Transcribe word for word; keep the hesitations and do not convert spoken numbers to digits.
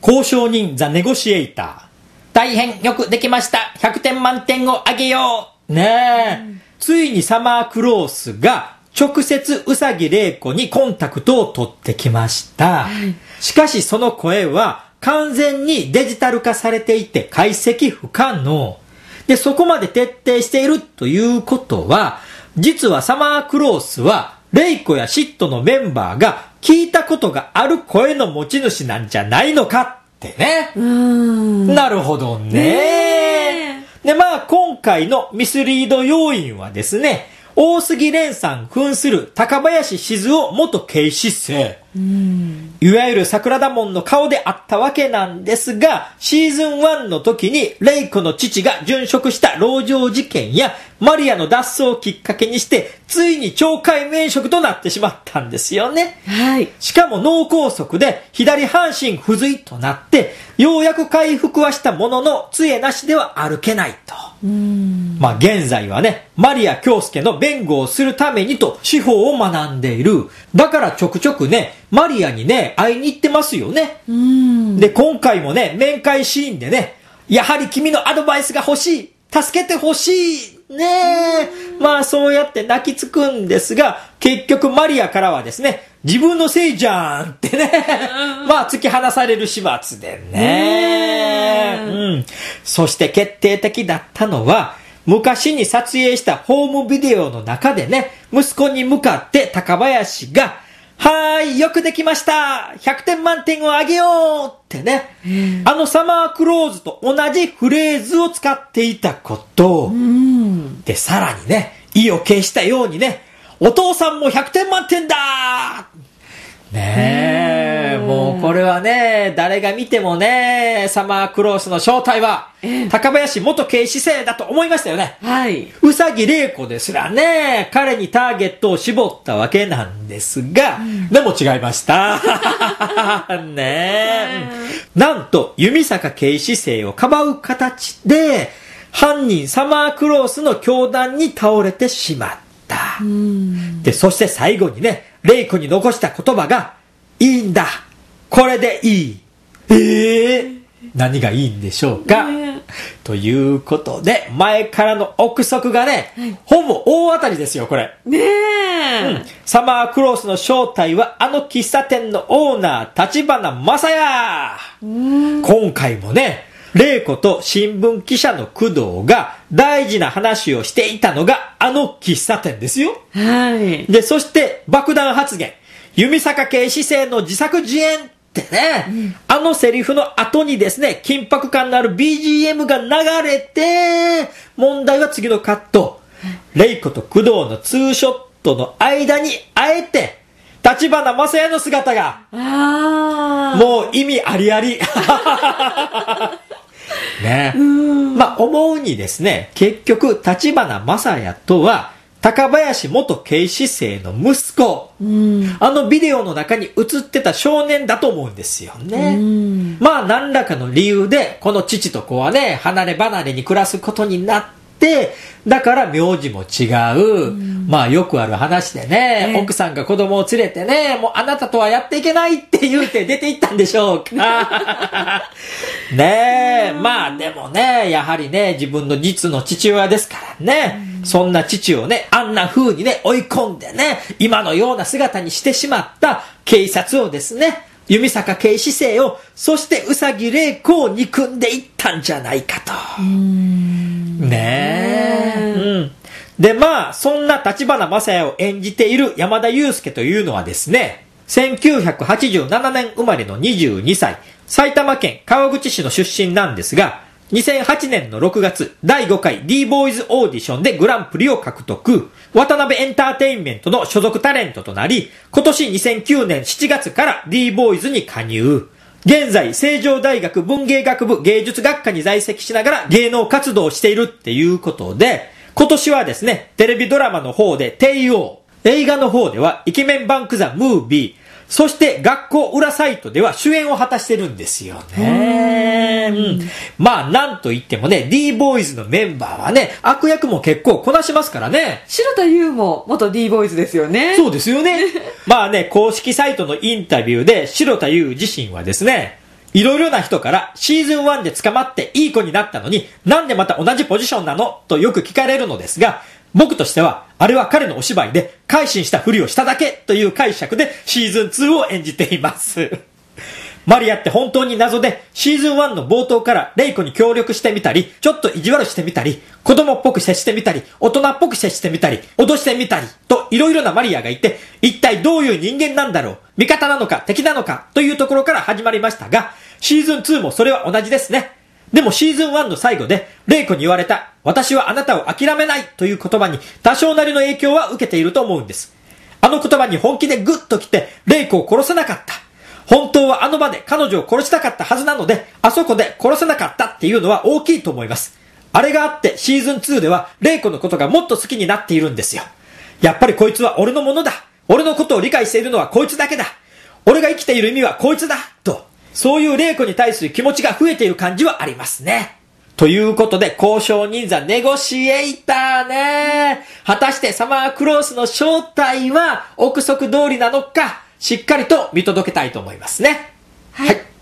交渉人ザ・ネゴシエイター。大変よくできました。ひゃくてん満点をあげよう。ねえ、うん。ついにサマークロースが直接宇佐木玲子にコンタクトを取ってきました。はい、しかしその声は完全にデジタル化されていて解析不可能。で、そこまで徹底しているということは、実はサマークロースはレイコやシットのメンバーが聞いたことがある声の持ち主なんじゃないのかってね。うーん、なるほどね。ねで、まあ今回のミスリード要因はですね、大杉蓮さん扮する高林静雄元警視正。うん、いわゆる桜田門の顔であったわけなんですが、シーズンワンの時にレイコの父が殉職した籠城事件やマリアの脱走をきっかけにしてついに懲戒免職となってしまったんですよね。はい。しかも脳梗塞で左半身不随となってようやく回復はしたものの杖なしでは歩けないと。うーん、まあ現在はね、マリア京介の弁護をするためにと司法を学んでいる。だからちょくちょくね、マリアにね、会いに行ってますよね。うーん、で、今回もね、面会シーンでね、やはり君のアドバイスが欲しい、助けて欲しい、ねえ。まあそうやって泣きつくんですが、結局マリアからはですね、自分のせいじゃんってね、まあ突き放される始末でね。うん。そして決定的だったのは、昔に撮影したホームビデオの中でね、息子に向かって高林が、はーい、よくできました。ひゃくてん満点をあげようってね、あのサマークローズと同じフレーズを使っていたこと。で、さらにね、意を決したようにね、お父さんもひゃくてん満点だねえ、もうこれはね、誰が見てもね、サマークロースの正体は、高林元警視正だと思いましたよね。はい。宇佐木玲子ですらね、彼にターゲットを絞ったわけなんですが、うん、でも違いました。ねえ。なんと、弓坂警視正をかばう形で、犯人サマークロースの凶弾に倒れてしまった。うん、で、そして最後にね、レイコに残した言葉が、いいんだ、これでいい。えー、何がいいんでしょうか、ね、ということで、前からの憶測がね、はい、ほぼ大当たりですよ、これ。ねえ、うん。サマークロースの正体は、あの喫茶店のオーナー、立花正也。今回もね、レイコと新聞記者の工藤が大事な話をしていたのがあの喫茶店ですよ。はい。で、そして爆弾発言。弓坂警視正の自作自演ってね、うん、あのセリフの後にですね、緊迫感のある ビージーエム が流れて、問題は次のカット。レイコと工藤のツーショットの間にあえて、立花正也の姿が、あもう意味ありあり。ね、まあ思うにですね、結局立花正也とは高林元警視正の息子、あのビデオの中に映ってた少年だと思うんですよね。まあ何らかの理由でこの父と子はね、離れ離れに暮らすことになって、だから名字も違う、まあよくある話でね、奥さんが子供を連れてね、もうあなたとはやっていけないって言うて出て行ったんでしょうか。ねえ、まあでもね、やはりね、自分の実の父親ですからね、そんな父をね、あんな風にね、追い込んでね、今のような姿にしてしまった警察をですね、弓坂警視正を、そして宇佐木玲子を憎んでいったんじゃないかと。うーんねえ、うん。で、まあ、そんな立花正也を演じている山田裕介というのはですね、せんきゅうひゃくはちじゅうななねん生まれのにじゅうにさい、埼玉県川口市の出身なんですが、にせんはちねんのろくがつ、だいごかい D ボーイズオーディションでグランプリを獲得。渡辺エンターテインメントの所属タレントとなり、今年にせんきゅうねんしちがつから D ボーイズに加入。現在、成城大学文芸学部芸術学科に在籍しながら芸能活動をしているっていうことで、今年はですね、テレビドラマの方で帝王、映画の方ではイケメンバンクザムービー、そして学校裏サイトでは主演を果たしてるんですよね。うん、まあなんといってもね、 D ボーイズのメンバーはね、悪役も結構こなしますからね。 白田優も元 D ボーイズですよね。 そうですよね。まあね、公式サイトのインタビューで白田優自身はですね、 いろいろな人からシーズンワンで捕まっていい子になったのになんでまた同じポジションなのとよく聞かれるのですが、僕としてはあれは彼のお芝居で改心したふりをしただけという解釈でシーズンツーを演じています。マリアって本当に謎で、シーズンワンの冒頭からレイコに協力してみたり、ちょっと意地悪してみたり、子供っぽく接してみたり、大人っぽく接してみたり、脅してみたり、といろいろなマリアがいて、一体どういう人間なんだろう、味方なのか敵なのかというところから始まりましたが、シーズンツーもそれは同じですね。でもシーズンワンの最後で、レイコに言われた、私はあなたを諦めないという言葉に多少なりの影響は受けていると思うんです。あの言葉に本気でグッと来て、レイコを殺せなかった。本当はあの場で彼女を殺したかったはずなので、あそこで殺せなかったっていうのは大きいと思います。あれがあってシーズンツーではレイコのことがもっと好きになっているんですよ。やっぱりこいつは俺のものだ。俺のことを理解しているのはこいつだけだ。俺が生きている意味はこいつだ。と、そういうレイコに対する気持ちが増えている感じはありますね。ということで、交渉人座ネゴシエイターね。果たしてサマークロースの正体は憶測通りなのか、しっかりと見届けたいと思いますね。 はい。はい